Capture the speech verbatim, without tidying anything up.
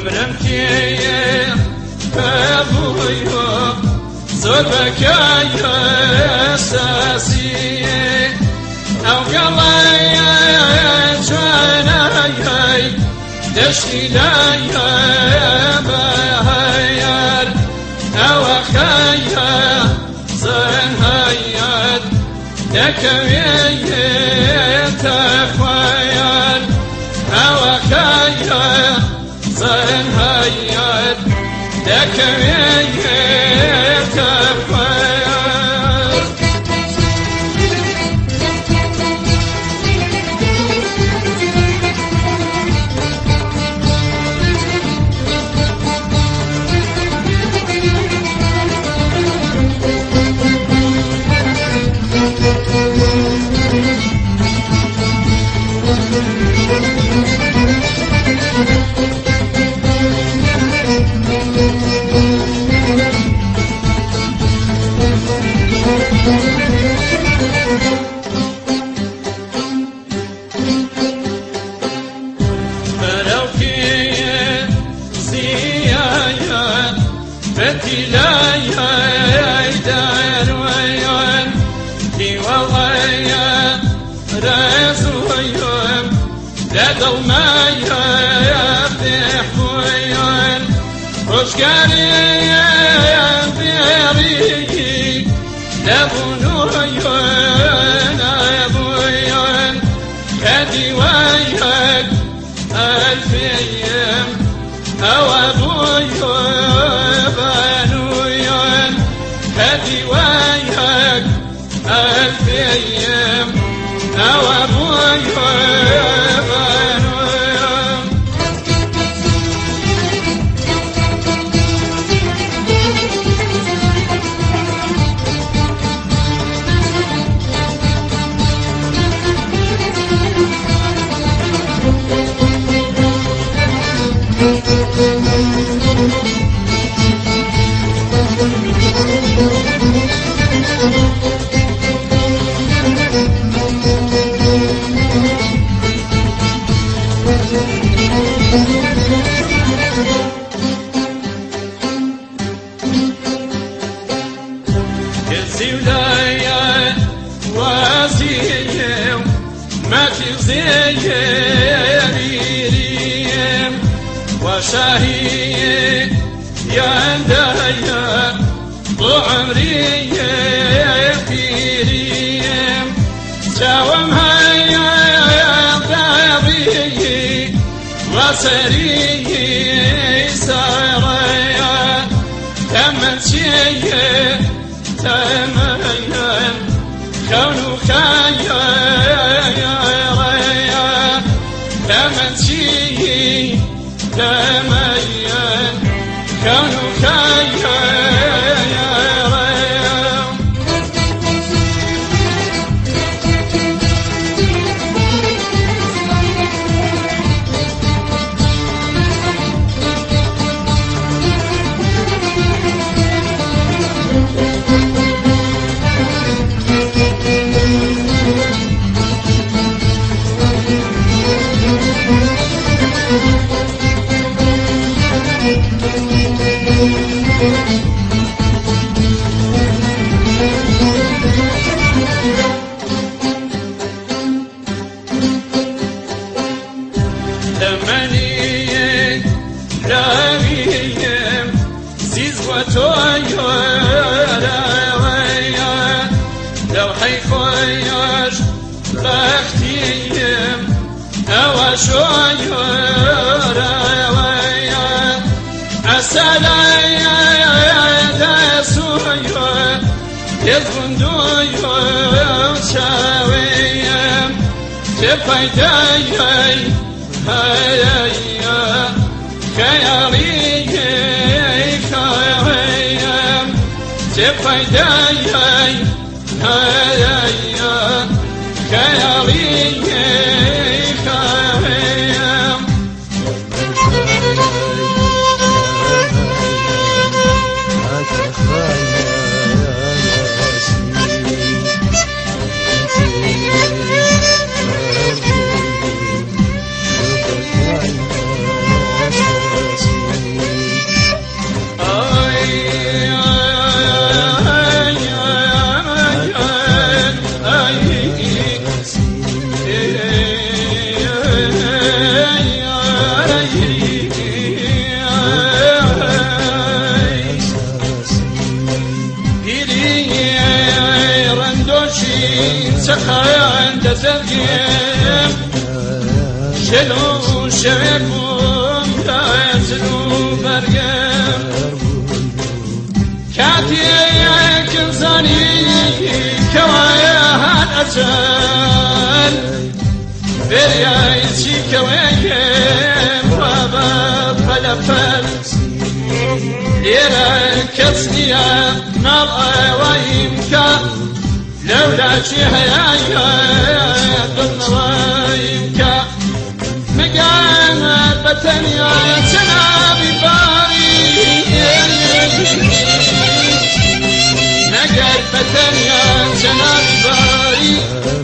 برمكي بابويو زربك يا ساسي او قلي جاني دشتي لا بهير او خير زنهير دكوي تخوير او خير زنهير دكوي تخوير لا يدار ويون في والله رزويون لدل ما يفتح ويون وشكاري بيري لبنويون أبويون خدي ويون ألفيم أو أبويون هدي وياك ألف أيام أو أبوي بانويام الزولايا وزيم ما تزيريم وشاهي يا دايا وعمري فيريم جاوم هيا بابي وسري سرايا تمن شيء تمين كون خيا ريا تمن شيء تمين كون خيا تمني راميم زيز وتويا راويا لو حيخوياش بختيم أو شويا راويا السلايا دسويا يزغندويا شاويم تفايداي هيا خيالي خيام تفايداي هيا خيالي خيام Thank you. بگیم شلو شویم تازلو برگم کاتی یک زنی کوای هر اجل بریای چی کوای بابا فلفل لیرا کسنیا نال وایمکا لولا شي هيايا دنوايمكا مقام بتنيا سنابي باري مقام بتنيا سنابي باري